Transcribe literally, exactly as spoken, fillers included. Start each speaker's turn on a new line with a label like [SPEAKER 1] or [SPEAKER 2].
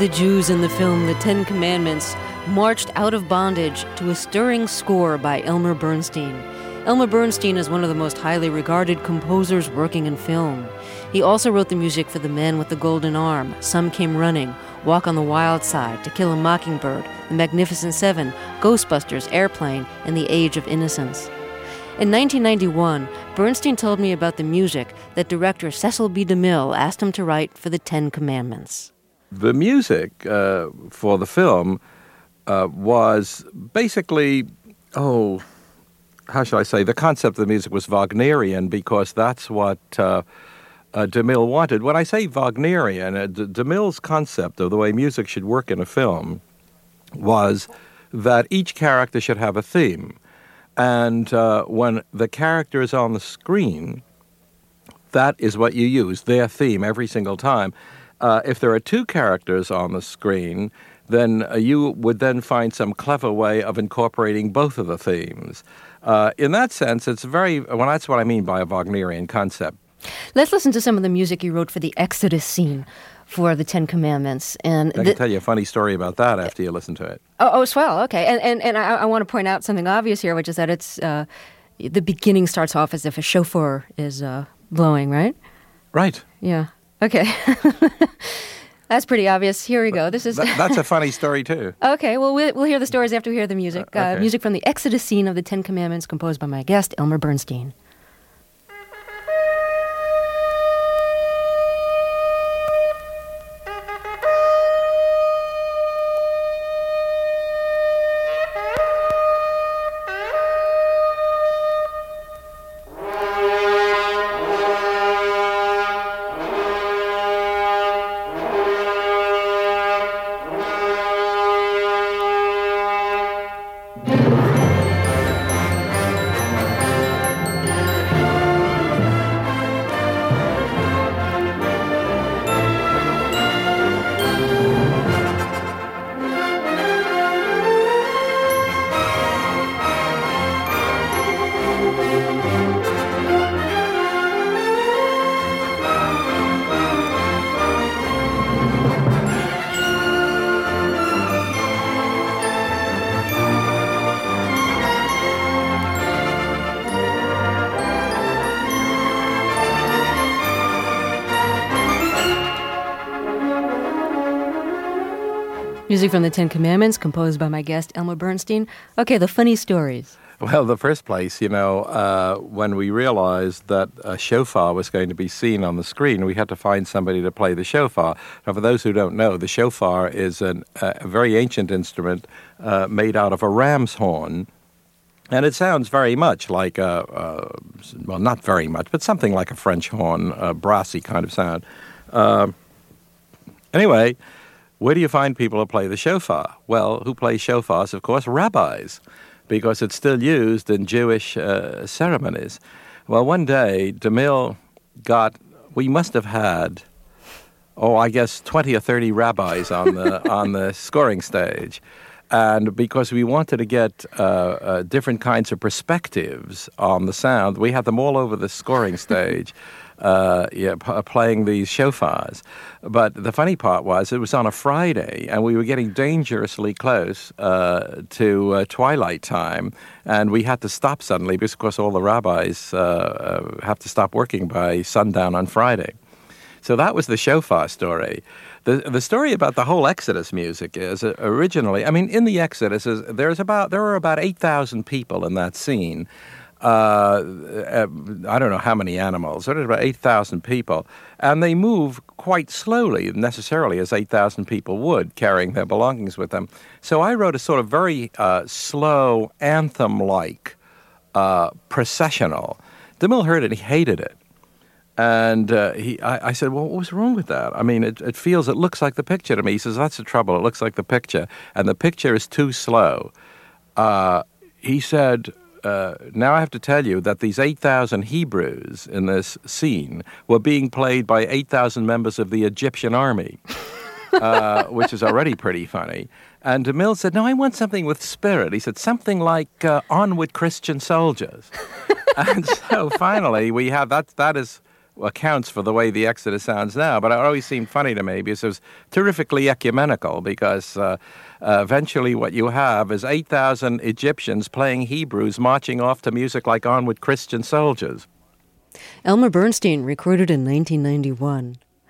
[SPEAKER 1] The Jews in the film The Ten Commandments marched out of bondage to a stirring score by Elmer Bernstein. Elmer Bernstein is one of the most highly regarded composers working in film. He also wrote the music for The Man with the Golden Arm, Some Came Running, Walk on the Wild Side, To Kill a Mockingbird, The Magnificent Seven, Ghostbusters, Airplane, and The Age of Innocence. In nineteen ninety-one, Bernstein told me about the music that director Cecil B. DeMille asked him to write for The Ten Commandments.
[SPEAKER 2] The music uh, for the film uh, was basically, oh, how shall I say, the concept of the music was Wagnerian because that's what uh, uh, DeMille wanted. When I say Wagnerian, uh, D- DeMille's concept of the way music should work in a film was that each character should have a theme. And uh, when the character is on the screen, that is what you use, their theme, every single time. Uh, if there are two characters on the screen, then uh, you would then find some clever way of incorporating both of the themes. Uh, in that sense, it's very, well, that's what I mean by a Wagnerian concept.
[SPEAKER 1] Let's listen to some of the music you wrote for the Exodus scene for the Ten Commandments. And
[SPEAKER 2] I can
[SPEAKER 1] the,
[SPEAKER 2] tell you a funny story about that after you listen to it.
[SPEAKER 1] Oh, oh swell, okay. And and, and I, I want to point out something obvious here, which is that it's uh, the beginning starts off as if a shofar is uh, blowing, right?
[SPEAKER 2] Right.
[SPEAKER 1] Yeah, okay. That's pretty obvious. Here we go. This is
[SPEAKER 2] that, That's a funny story, too.
[SPEAKER 1] Okay, well, well, we'll hear the stories after we hear the music.
[SPEAKER 2] Uh, okay.
[SPEAKER 1] uh, music from the Exodus scene of the Ten Commandments composed by my guest, Elmer Bernstein. Music from the Ten Commandments, composed by my guest, Elmer Bernstein. Okay, the funny stories.
[SPEAKER 2] Well, the first place, you know, uh, when we realized that a shofar was going to be seen on the screen, we had to find somebody to play the shofar. Now, for those who don't know, the shofar is an, uh, a very ancient instrument uh, made out of a ram's horn. And it sounds very much like, a, uh, well, not very much, but something like a French horn, a brassy kind of sound. Uh, anyway... Where do you find people who play the shofar? Well, who play shofars? Of course, rabbis, because it's still used in Jewish uh, ceremonies. Well, one day, DeMille got, we must have had, oh, I guess twenty or thirty rabbis on the on the scoring stage. And because we wanted to get uh, uh, different kinds of perspectives on the sound, we had them all over the scoring stage. Uh, yeah, p- playing these shofars. But the funny part was it was on a Friday, and we were getting dangerously close uh, to uh, twilight time, and we had to stop suddenly because, of course, all the rabbis uh, uh, have to stop working by sundown on Friday. So that was the shofar story. The the story about the whole Exodus music is uh, originally, I mean, in the Exodus, is, there's about there were about eight thousand people in that scene. Uh, uh, I don't know how many animals. There's about eight thousand people. And they move quite slowly, necessarily, as eight thousand people would, carrying their belongings with them. So I wrote a sort of very uh, slow, anthem-like uh, processional. DeMille heard it, he hated it. And uh, he, I, I said, well, what was wrong with that? I mean, it, it feels, it looks like the picture to me. He says, that's the trouble. It looks like the picture. And the picture is too slow. Uh, he said... Uh, now I have to tell you that these eight thousand Hebrews in this scene were being played by eight thousand members of the Egyptian army, uh, which is already pretty funny. And DeMille said, no, I want something with spirit. He said, something like uh, Onward Christian Soldiers. And so finally we have, that. that is accounts for the way the Exodus sounds now, but it always seemed funny to me because it was terrifically ecumenical, because uh, uh, eventually what you have is eight thousand Egyptians playing Hebrews marching off to music like Onward Christian Soldiers.
[SPEAKER 1] Elmer Bernstein recorded in nineteen ninety-one.